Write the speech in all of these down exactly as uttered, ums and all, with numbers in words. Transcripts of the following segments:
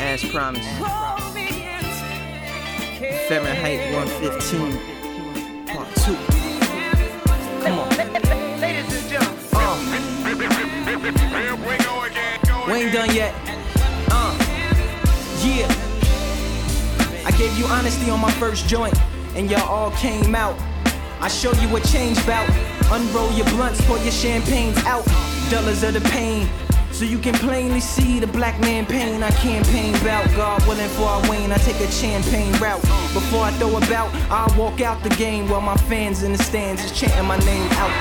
As promised. Fahrenheit one fifteen, part two. Come on. Uh. We ain't done yet. Uh. Yeah. I gave you honesty on my first joint, and y'all all came out. I show you what change bout. Unroll your blunts, pour your champagnes out. Dollars of the pain, so you can plainly see the black man pain. I campaign bout, God willing for I wane. I take a champagne route. Before I throw a bout, I'll walk out the game while my fans in the stands is chanting my name out.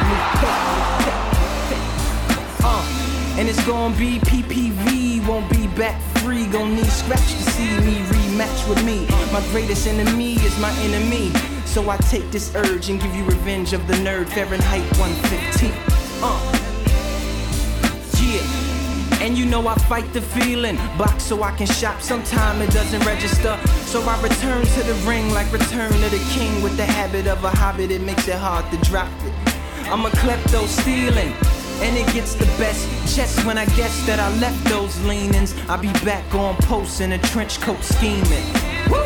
Uh, and it's gonna be P P V, won't be back free. Gonna need scratch to see me rematch with me. My greatest enemy is my enemy, so I take this urge and give you revenge of the nerd. Fahrenheit one fifteen. Uh. Yeah. And you know I fight the feeling, box so I can shop. Sometime it doesn't register, so I return to the ring like Return of the King. With the habit of a hobbit, it makes it hard to drop it. I'm a klepto stealing, and it gets the best chest when I guess that I left those leanings. I'll be back on post in a trench coat scheming. Woo!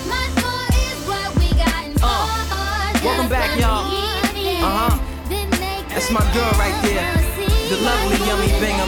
Uh, welcome back, y'all. Uh-huh. That's my girl right there, the lovely Yummy Bingham.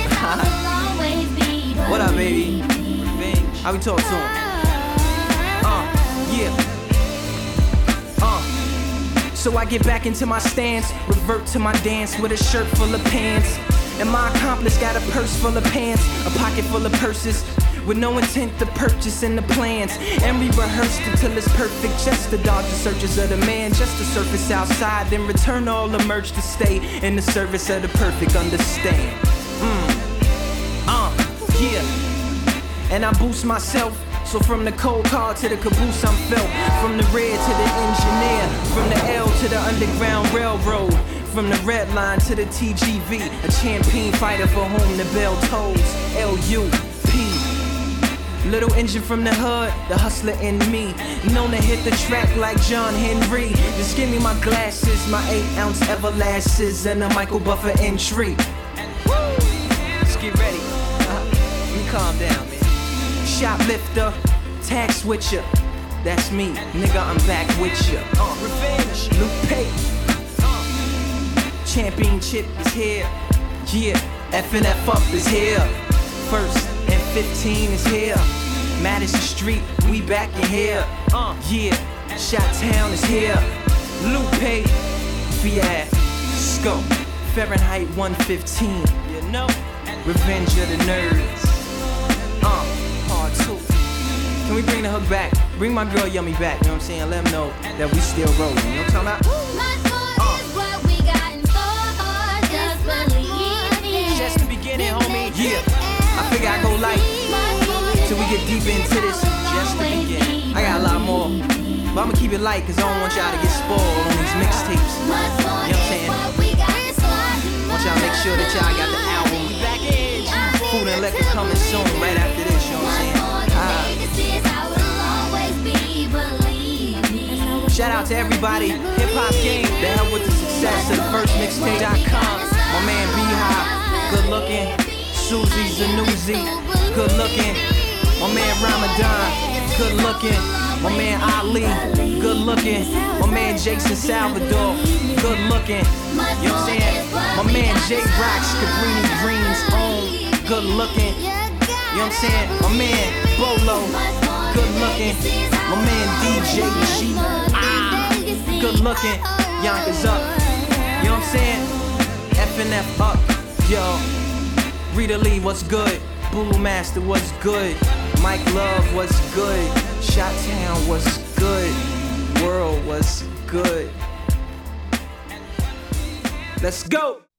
What up, baby? How we talk to him? Uh, yeah. Uh. So I get back into my stance, revert to my dance with a shirt full of pants. And my accomplice got a purse full of pants, a pocket full of purses, with no intent to purchase in the plans. And we rehearsed until it's perfect, just to dodge the searches of the man, just to surface outside, then return all the merch to stay in the service of the perfect. Understand? Mm. Uh, yeah. And I boost myself, so from the cold car to the caboose I'm felt. From the red to the engineer, from the L to the Underground Railroad, from the red line to the T G V, a champion fighter for whom the bell tolls. L U P. Little engine from the hood, the hustler in me, known to hit the track like John Henry. Just give me my glasses, my eight ounce Everlasts, and a Michael Buffer entry. Woo! Let's get ready. Uh, let me calm down, man. Shoplifter, tag switcher, that's me, nigga. I'm back with ya. Uh, revenge, Lupe. Uh, championship is here. Yeah, F and F up is here. First and fifteen is here. Madison Street, we back in here. Uh, yeah, Chi-Town is here. Lupe, Fiasco, Fahrenheit one fifteen. You know, Revenge of the Nerds. Uh, part two. Can we bring the hook back? Bring my girl Yummy back, you know what I'm saying? Let them know that we still rolling, you know what I'm talking about? Uh. Just the beginning, homie. Yeah, I figure I go light till we get deep into this. Just the beginning. I got a lot more, but I'ma keep it light cause I don't want y'all to get spoiled on these mixtapes. You know what I'm saying? I want y'all to make sure that y'all got the album back in. Food and Liquor coming soon, right after this, you know what I'm saying? Uh, shout out to everybody, Hip Hop Game, that helped with the success of the first mixtape dot com. My man B-Hop, good looking. Susie Zanuzzi, good looking. My man Ramadan, good looking. My man Ali, good looking. My man Jason Salvador, good looking. You know what I'm saying? My man J-Rox, Cabrini Green's own, good looking. You know what I'm saying? My man Bolo, good looking. My man D J G, ah, good looking. Yonkers up. You know what I'm saying? F and F up, yo. Rita Lee, what's good? Bulu Master, what's good? Mike Love, what's good? Chi-Town, what's good? World, what's good? Let's go!